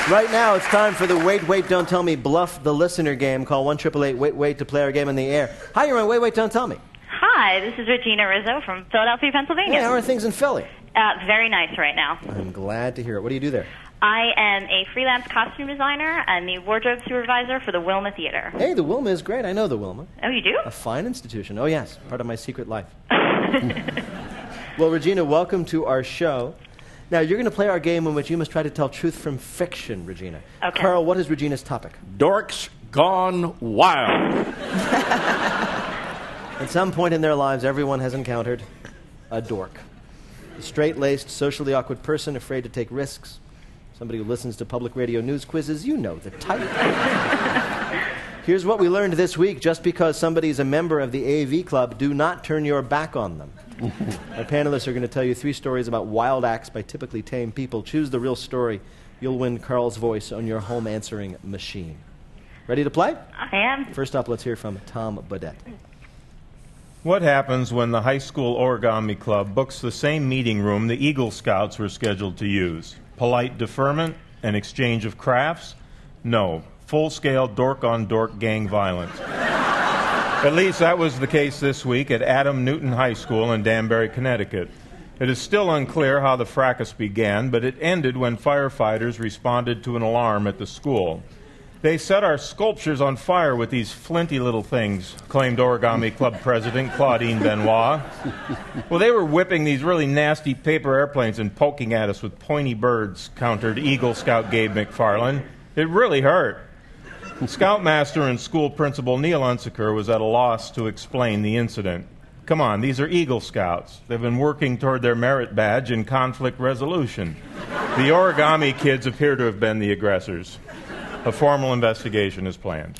Right now, it's time for the Wait, Wait, Don't Tell Me Bluff the Listener game. Call 1-888-WAIT-WAIT to play our game on the air. Hi, you're on Wait, Wait, Don't Tell Me. Hi, this is Regina Rizzo from Philadelphia, Pennsylvania. Hey, how are things in Philly? Very nice right now. I'm glad to hear it. What do you do there? I am a freelance costume designer and the wardrobe supervisor for the Wilma Theater. Hey, the Wilma is great. I know the Wilma. Oh, you do? A fine institution. Oh, yes. Part of my secret life. Well, Regina, welcome to our show. Now, you're going to play our game in which you must try to tell truth from fiction, Regina. Okay. Carl, what is Regina's topic? Dorks gone wild. At some point in their lives, everyone has encountered a dork. A straight-laced, socially awkward person afraid to take risks. Somebody who listens to public radio news quizzes. You know the type. Here's what we learned this week. Just because somebody's a member of the AV Club, do not turn your back on them. Our panelists are going to tell you 3 stories about wild acts by typically tame people. Choose the real story. You'll win Carl's voice on your home answering machine. Ready to play? I am. First up, let's hear from Tom Bodette. What happens when the high school origami club books the same meeting room the Eagle Scouts were scheduled to use? Polite deferment? An exchange of crafts? No. Full-scale dork-on-dork gang violence. At least that was the case this week at Adam Newton High School in Danbury, Connecticut. It is still unclear how the fracas began, but it ended when firefighters responded to an alarm at the school. They set our sculptures on fire with these flinty little things, claimed Origami Club President Claudine Benoit. Well, they were whipping these really nasty paper airplanes and poking at us with pointy birds, countered Eagle Scout Gabe McFarland. It really hurt. Scoutmaster and school principal Neil Unsecker was at a loss to explain the incident. Come on, these are Eagle Scouts. They've been working toward their merit badge in conflict resolution. The origami kids appear to have been the aggressors. A formal investigation is planned.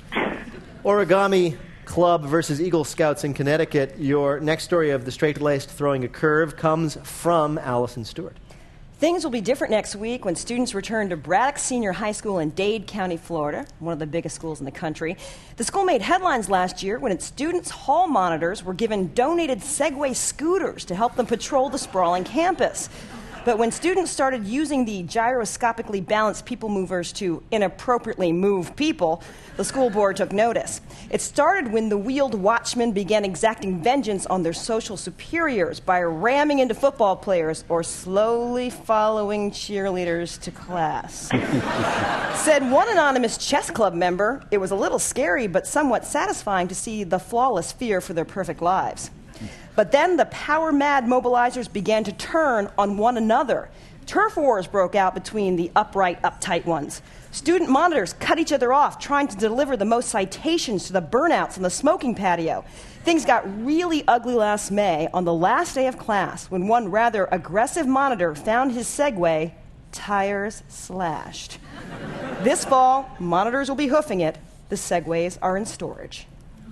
Origami Club versus Eagle Scouts in Connecticut. Your next story of the straight-laced throwing a curve comes from Allison Stewart. Things will be different next week when students return to Braddock Senior High School in Dade County, Florida, one of the biggest schools in the country. The school made headlines last year when its students' hall monitors were given donated Segway scooters to help them patrol the sprawling campus. But when students started using the gyroscopically balanced people movers to inappropriately move people, the school board took notice. It started when the wheeled watchmen began exacting vengeance on their social superiors by ramming into football players or slowly following cheerleaders to class. Said one anonymous chess club member, it was a little scary but somewhat satisfying to see the flawless fear for their perfect lives. But then the power-mad mobilizers began to turn on one another. Turf wars broke out between the upright, uptight ones. Student monitors cut each other off, trying to deliver the most citations to the burnouts on the smoking patio. Things got really ugly last May on the last day of class when one rather aggressive monitor found his Segway tires slashed. This fall, monitors will be hoofing it. The Segways are in storage.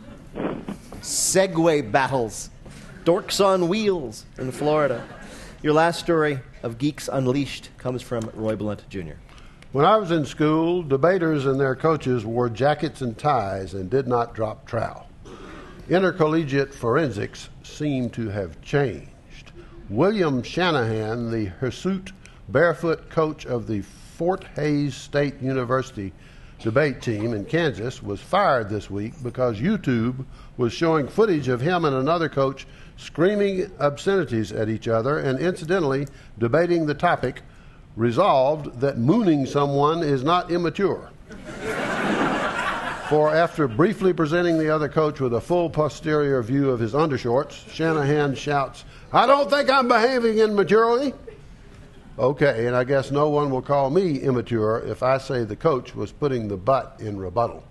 Segway battles. Dorks on wheels in Florida. Your last story of Geeks Unleashed comes from Roy Blunt, Jr. When I was in school, debaters and their coaches wore jackets and ties and did not drop trowel. Intercollegiate forensics seemed to have changed. William Shanahan, the hirsute barefoot coach of the Fort Hays State University debate team in Kansas, was fired this week because YouTube was showing footage of him and another coach screaming obscenities at each other and incidentally debating the topic, resolved that mooning someone is not immature. For after briefly presenting the other coach with a full posterior view of his undershorts, Shanahan shouts, "I don't think I'm behaving immaturely." Okay, and I guess no one will call me immature if I say the coach was putting the butt in rebuttal.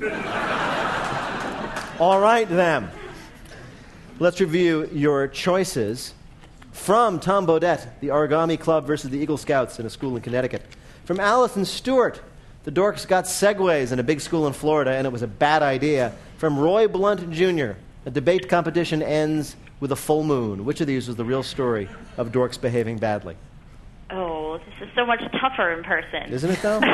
All right, then. Let's review your choices. From Tom Bodette, the Origami Club versus the Eagle Scouts in a school in Connecticut. From Allison Stewart, the dorks got Segways in a big school in Florida, and it was a bad idea. From Roy Blunt, Jr., a debate competition ends with a full moon. Which of these was the real story of dorks behaving badly? Oh, this is so much tougher in person. Isn't it, though?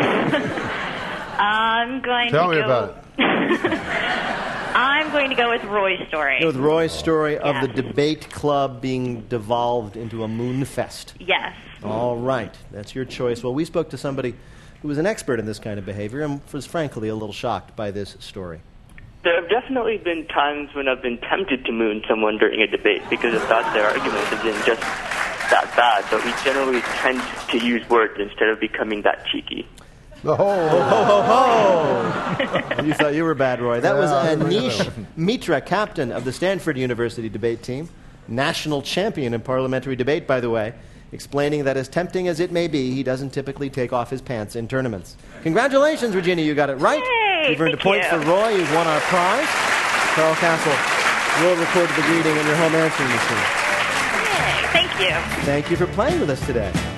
I'm going Tell to me go... about it. I'm going to go with Roy's story. With Roy's story of Yeah. the debate club being devolved into a moon fest. Yes. All right. That's your choice. Well, we spoke to somebody who was an expert in this kind of behavior and was frankly a little shocked by this story. There have definitely been times when I've been tempted to moon someone during a debate because I thought their argument isn't just that bad, but we generally tend to use words instead of becoming that cheeky. Oh, You thought you were bad, Roy. That was Anish Mitra, captain of the Stanford University debate team, national champion in parliamentary debate, by the way, explaining that as tempting as it may be, he doesn't typically take off his pants in tournaments. Congratulations, Regina, you got it right. Yay, You've earned a thank point you. for Roy. You've won our prize. Carl Castle will record the greeting in your home answering machine. Yay, thank you. Thank you for playing with us today.